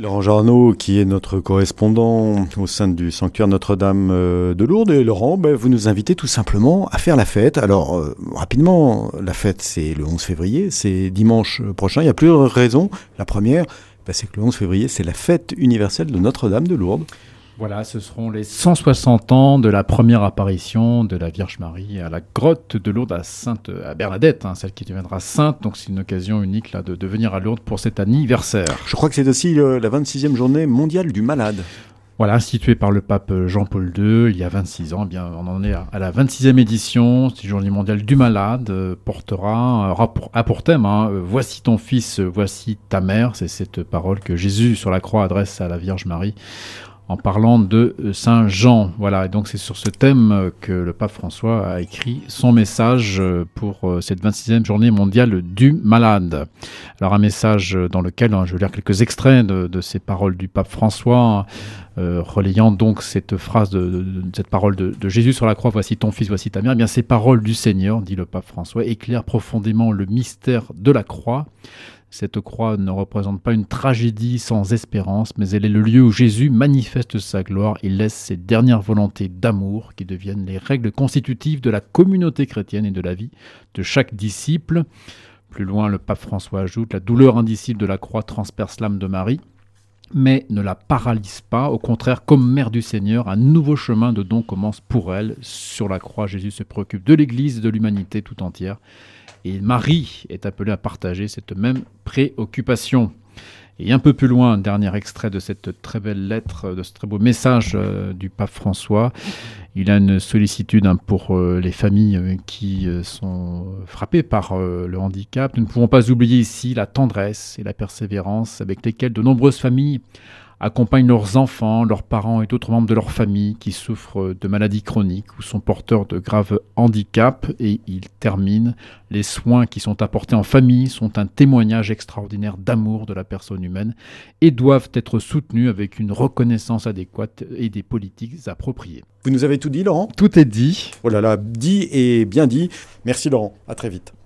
Laurent Jarneau, qui est notre correspondant au sein du sanctuaire Notre-Dame de Lourdes. Et Laurent, vous nous invitez tout simplement à faire la fête. Alors, rapidement, la fête, c'est le 11 février, c'est dimanche prochain. Il y a plusieurs raisons. La première, c'est que le 11 février, c'est la fête universelle de Notre-Dame de Lourdes. Voilà, ce seront les 160 ans de la première apparition de la Vierge Marie à la grotte de Lourdes à Bernadette, celle qui deviendra sainte. Donc c'est une occasion unique là, de venir à Lourdes pour cet anniversaire. Je crois que c'est aussi la 26e journée mondiale du malade. Voilà, instituée par le pape Jean-Paul II il y a 26 ans. On en est à la 26e édition. Cette journée mondiale du malade a pour thème Voici ton fils, voici ta mère. C'est cette parole que Jésus sur la croix adresse à la Vierge Marie en parlant de Saint Jean. Voilà, et donc c'est sur ce thème que le pape François a écrit son message pour cette 26e journée mondiale du malade. Alors un message dans lequel je vais lire quelques extraits de ces paroles du pape François, relayant donc cette phrase cette parole de Jésus sur la croix, voici ton fils, voici ta mère. Eh bien, ces paroles du Seigneur, dit le pape François, éclairent profondément le mystère de la croix. Cette croix ne représente pas une tragédie sans espérance, mais elle est le lieu où Jésus manifeste sa gloire et laisse ses dernières volontés d'amour qui deviennent les règles constitutives de la communauté chrétienne et de la vie de chaque disciple. Plus loin, le pape François ajoute « La douleur indicible de la croix transperce l'âme de Marie ». Mais ne la paralyse pas. Au contraire, comme mère du Seigneur, un nouveau chemin de don commence pour elle. Sur la croix, Jésus se préoccupe de l'Église et de l'humanité tout entière. Et Marie est appelée à partager cette même préoccupation. Et un peu plus loin, un dernier extrait de cette très belle lettre, de ce très beau message du pape François. Il a une sollicitude pour les familles qui sont frappées par le handicap. Nous ne pouvons pas oublier ici la tendresse et la persévérance avec lesquelles de nombreuses familles accompagnent leurs enfants, leurs parents et d'autres membres de leur famille qui souffrent de maladies chroniques ou sont porteurs de graves handicaps. Et il termine, les soins qui sont apportés en famille sont un témoignage extraordinaire d'amour de la personne humaine et doivent être soutenus avec une reconnaissance adéquate et des politiques appropriées. Vous nous avez tout dit, Laurent ? Tout est dit. Oh là là, dit et bien dit. Merci, Laurent. À très vite.